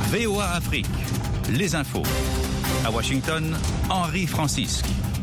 VOA Afrique, les infos. À Washington, Henri Francisque.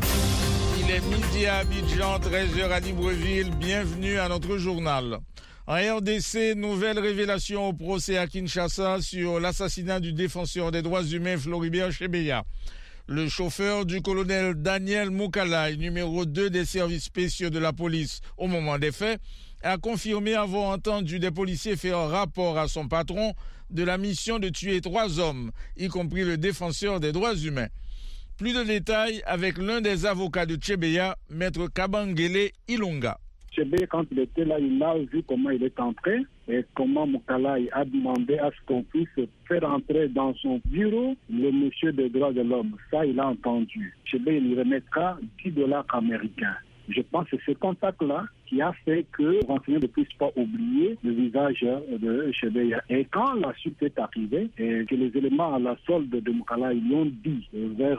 Il est midi à Abidjan, 13h à Libreville. Bienvenue à notre journal. En RDC, nouvelle révélation au procès à Kinshasa sur l'assassinat du défenseur des droits humains Floribert Chebeya. Le chauffeur du colonel Daniel Moukalaï, numéro 2 des services spéciaux de la police au moment des faits, a confirmé avoir entendu des policiers faire rapport à son patron de la mission de tuer 3 hommes, y compris le défenseur des droits humains. Plus de détails avec l'un des avocats de Chebeya, maître Kabangele Ilunga. Chebeya, quand il était là, il a vu comment il est entré et comment Moukalaï a demandé à ce qu'on puisse faire entrer dans son bureau le monsieur des droits de l'homme. Ça, il a entendu. Chebeya lui remettra $10 américains. Je pense que c'est ce contact-là qui a fait que les renseignements ne puissent pas oublier le visage de Chebeya. Et quand la suite est arrivée et que les éléments à la solde de Moukalaï lui ont dit vers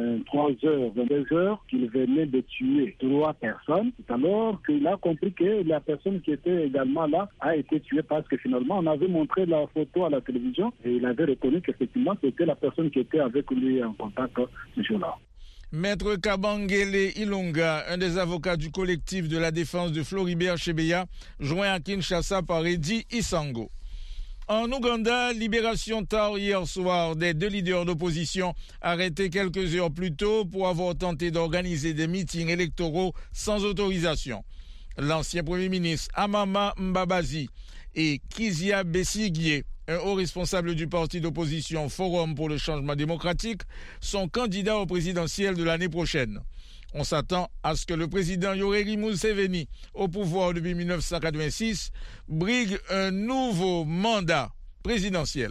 23h, 22h qu'il venait de tuer 3 personnes, c'est alors qu'il a compris que la personne qui était également là a été tuée parce que finalement on avait montré la photo à la télévision et il avait reconnu qu'effectivement c'était la personne qui était avec lui en contact ce jour-là. Maître Kabangele Ilunga, un des avocats du collectif de la défense de Floribert Chebeya, joint à Kinshasa par Eddy Isango. En Ouganda, libération tard hier soir des 2 leaders d'opposition arrêtés quelques heures plus tôt pour avoir tenté d'organiser des meetings électoraux sans autorisation. L'ancien Premier ministre Amama Mbabazi et Kizia Besigye, un haut responsable du parti d'opposition Forum pour le changement démocratique, sont candidats au présidentiel de l'année prochaine. On s'attend à ce que le président Yoweri Museveni, au pouvoir depuis 1986, brigue un nouveau mandat présidentiel.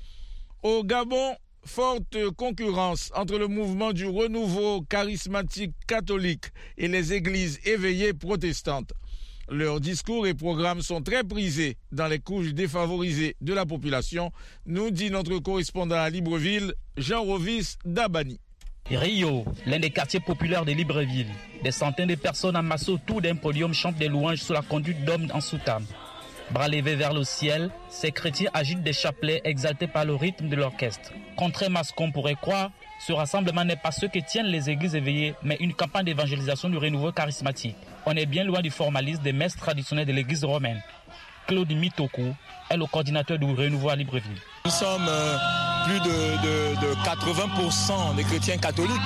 Au Gabon, forte concurrence entre le mouvement du renouveau charismatique catholique et les églises éveillées protestantes. Leurs discours et programmes sont très prisés dans les couches défavorisées de la population, nous dit notre correspondant à Libreville, Jean-Rovis Dabani. Rio, l'un des quartiers populaires de Libreville. Des centaines de personnes amassées autour d'un podium chantent des louanges sous la conduite d'hommes en soutane. Bras levés vers le ciel, ces chrétiens agitent des chapelets exaltés par le rythme de l'orchestre. Contrairement à ce qu'on pourrait croire, ce rassemblement n'est pas ce que tiennent les églises éveillées, mais une campagne d'évangélisation du renouveau charismatique. On est bien loin du formalisme des messes traditionnelles de l'église romaine. Claude Mitoku est le coordinateur du renouveau à Libreville. Nous sommes plus de 80% des chrétiens catholiques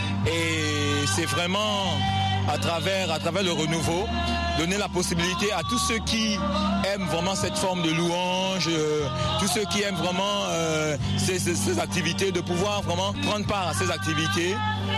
et c'est vraiment à travers le renouveau donner la possibilité à tous ceux qui aiment vraiment cette forme de louange, tous ceux qui aiment vraiment ces activités, de pouvoir vraiment prendre part à ces activités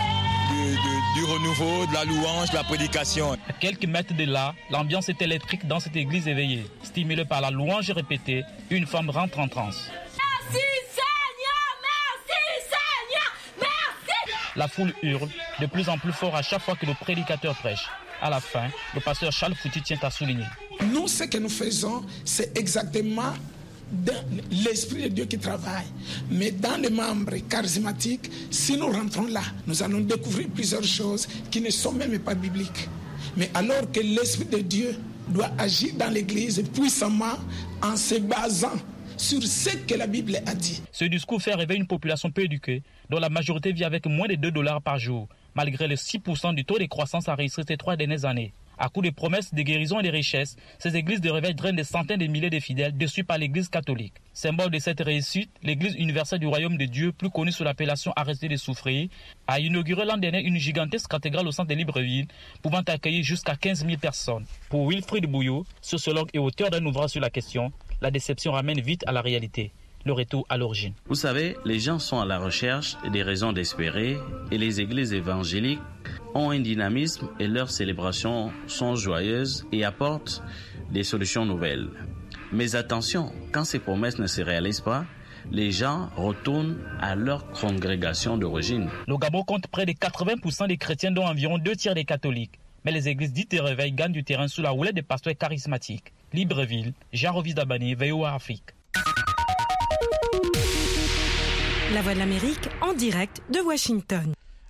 du renouveau, de la louange, de la prédication. À quelques mètres de là, l'ambiance est électrique dans cette église éveillée. Stimulée par la louange répétée, une femme rentre en transe. Merci Seigneur, merci Seigneur, merci. La foule hurle de plus en plus fort à chaque fois que le prédicateur prêche. À la fin, le pasteur Charles Fouti tient à souligner. Nous, ce que nous faisons, c'est exactement dans l'Esprit de Dieu qui travaille. Mais dans les membres charismatiques, si nous rentrons là, nous allons découvrir plusieurs choses qui ne sont même pas bibliques. Mais alors que l'Esprit de Dieu doit agir dans l'Église puissamment en se basant sur ce que la Bible a dit. Ce discours fait rêver une population peu éduquée, dont la majorité vit avec moins de $2 par jour, malgré les 6% du taux de croissance enregistré ces 3 dernières années. À coup de promesses de guérison et de richesses, ces églises de réveil drainent des centaines de milliers de fidèles déçus par l'église catholique. Symbole de cette réussite, l'église universelle du royaume de Dieu, plus connue sous l'appellation Arrêtez de souffrir, a inauguré l'an dernier une gigantesque cathédrale au centre de Libreville, pouvant accueillir jusqu'à 15 000 personnes. Pour Wilfried Bouillot, sociologue et auteur d'un ouvrage sur la question, la déception ramène vite à la réalité. Le retour à l'origine. Vous savez, les gens sont à la recherche des raisons d'espérer et les églises évangéliques ont un dynamisme et leurs célébrations sont joyeuses et apportent des solutions nouvelles. Mais attention, quand ces promesses ne se réalisent pas, les gens retournent à leur congrégation d'origine. Le Gabon compte près de 80% des chrétiens, dont environ 2/3 des catholiques. Mais les églises dites de réveil gagnent du terrain sous la houlette des pasteurs charismatiques. Libreville, Jean-Rovis Dabani, VOA Afrique. La Voix de l'Amérique en direct de Washington.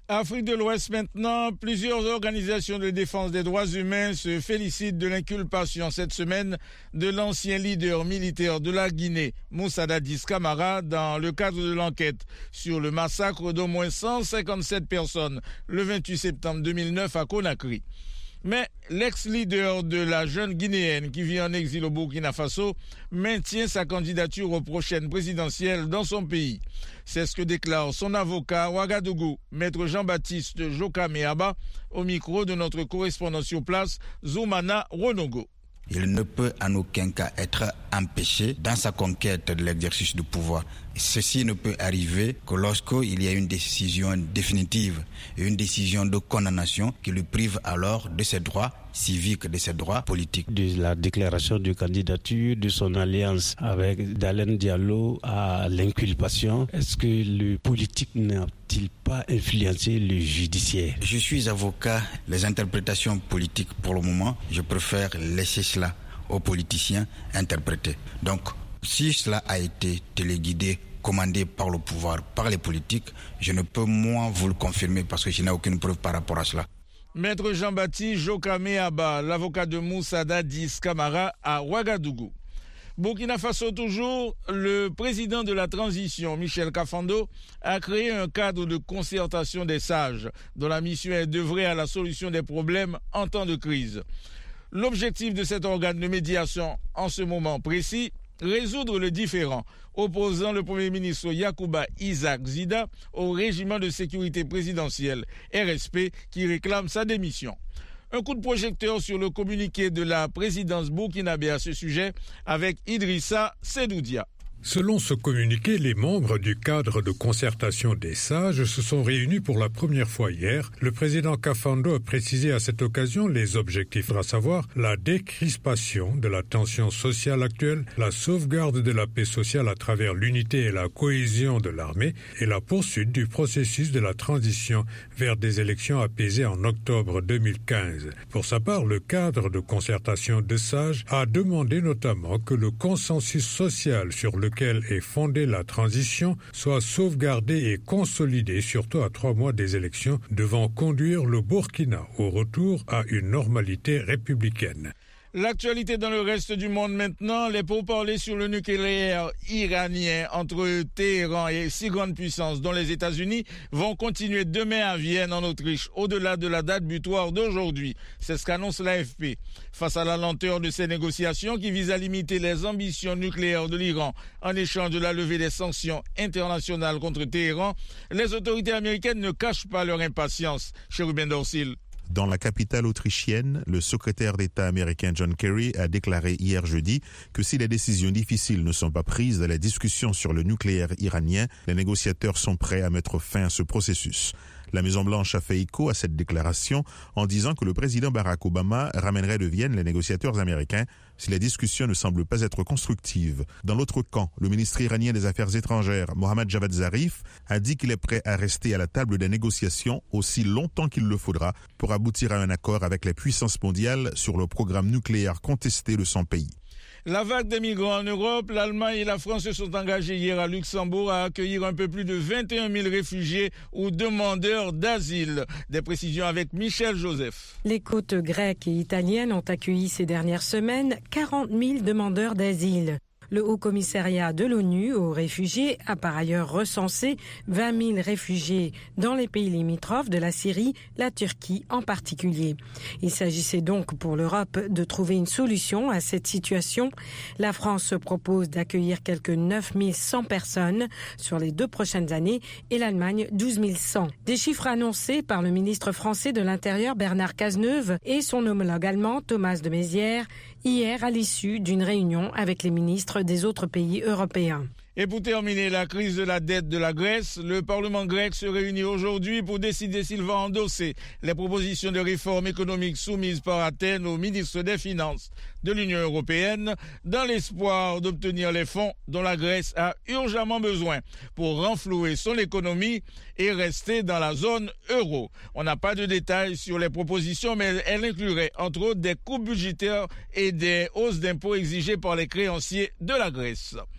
Afrique de l'Ouest maintenant, plusieurs organisations de défense des droits humains se félicitent de l'inculpation cette semaine de l'ancien leader militaire de la Guinée, Moussa Dadis Camara, dans le cadre de l'enquête sur le massacre d'au moins 157 personnes le 28 septembre 2009 à Conakry. Mais l'ex-leader de la jeune Guinéenne qui vit en exil au Burkina Faso maintient sa candidature aux prochaines présidentielles dans son pays. C'est ce que déclare son avocat à Ouagadougou, maître Jean-Baptiste Joka-Meaba, au micro de notre correspondant sur place, Zoumana Ronogo. Il ne peut en aucun cas être empêché dans sa conquête de l'exercice du pouvoir. Ceci ne peut arriver que lorsqu'il y a une décision définitive et une décision de condamnation qui lui prive alors de ses droits civiques, de ses droits politiques. De la déclaration de candidature, de son alliance avec Dalen Diallo à l'inculpation, est-ce que le politique n'a-t-il pas influencé le judiciaire? Je suis avocat. Les interprétations politiques pour le moment, je préfère laisser cela aux politiciens interpréter. Donc, si cela a été téléguidé, commandé par le pouvoir, par les politiques, je ne peux moi vous le confirmer parce que je n'ai aucune preuve par rapport à cela. Maître Jean-Baptiste Joka-Meaba, l'avocat de Moussa Dadis Camara à Ouagadougou. Burkina Faso toujours, le président de la transition, Michel Kafando, a créé un cadre de concertation des sages dont la mission est d'œuvrer à la solution des problèmes en temps de crise. L'objectif de cet organe de médiation en ce moment précis, résoudre le différend opposant le Premier ministre Yacouba Isaac Zida au régiment de sécurité présidentielle, RSP, qui réclame sa démission. Un coup de projecteur sur le communiqué de la présidence burkinabé à ce sujet avec Idrissa Sedoudia. Selon ce communiqué, les membres du cadre de concertation des sages se sont réunis pour la première fois hier. Le président Kafando a précisé à cette occasion les objectifs, à savoir la décrispation de la tension sociale actuelle, la sauvegarde de la paix sociale à travers l'unité et la cohésion de l'armée et la poursuite du processus de la transition vers des élections apaisées en octobre 2015. Pour sa part, le cadre de concertation des sages a demandé notamment que le consensus social sur lequel est fondée la transition soit sauvegardée et consolidée, surtout à 3 mois des élections, devant conduire le Burkina au retour à une normalité républicaine. L'actualité dans le reste du monde maintenant, les pourparlers sur le nucléaire iranien entre Téhéran et 6 grandes puissances, dont les États-Unis, vont continuer demain à Vienne, en Autriche, au-delà de la date butoir d'aujourd'hui. C'est ce qu'annonce l'AFP. Face à la lenteur de ces négociations qui visent à limiter les ambitions nucléaires de l'Iran en échange de la levée des sanctions internationales contre Téhéran, les autorités américaines ne cachent pas leur impatience. Chérubin Dorsil. Dans la capitale autrichienne, le secrétaire d'État américain John Kerry a déclaré hier jeudi que si les décisions difficiles ne sont pas prises dans les discussions sur le nucléaire iranien, les négociateurs sont prêts à mettre fin à ce processus. La Maison-Blanche a fait écho à cette déclaration en disant que le président Barack Obama ramènerait de Vienne les négociateurs américains si les discussions ne semblent pas être constructives. Dans l'autre camp, le ministre iranien des Affaires étrangères, Mohammad Javad Zarif, a dit qu'il est prêt à rester à la table des négociations aussi longtemps qu'il le faudra pour aboutir à un accord avec les puissances mondiales sur le programme nucléaire contesté de son pays. La vague des migrants en Europe, l'Allemagne et la France se sont engagés hier à Luxembourg à accueillir un peu plus de 21 000 réfugiés ou demandeurs d'asile. Des précisions avec Michel Joseph. Les côtes grecques et italiennes ont accueilli ces dernières semaines 40 000 demandeurs d'asile. Le Haut-Commissariat de l'ONU aux réfugiés a par ailleurs recensé 20 000 réfugiés dans les pays limitrophes de la Syrie, la Turquie en particulier. Il s'agissait donc pour l'Europe de trouver une solution à cette situation. La France se propose d'accueillir quelques 9 100 personnes sur les 2 prochaines années et l'Allemagne 12 100. Des chiffres annoncés par le ministre français de l'Intérieur Bernard Cazeneuve et son homologue allemand Thomas de Maizière hier à l'issue d'une réunion avec les ministres des autres pays européens. Et pour terminer la crise de la dette de la Grèce, le Parlement grec se réunit aujourd'hui pour décider s'il va endosser les propositions de réforme économique soumises par Athènes au ministre des Finances de l'Union européenne dans l'espoir d'obtenir les fonds dont la Grèce a urgemment besoin pour renflouer son économie et rester dans la zone euro. On n'a pas de détails sur les propositions, mais elles incluraient entre autres des coupes budgétaires et des hausses d'impôts exigées par les créanciers de la Grèce.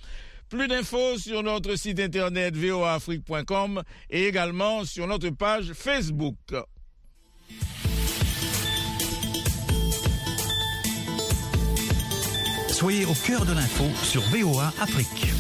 Plus d'infos sur notre site internet voaafrique.com et également sur notre page Facebook. Soyez au cœur de l'info sur VOA Afrique.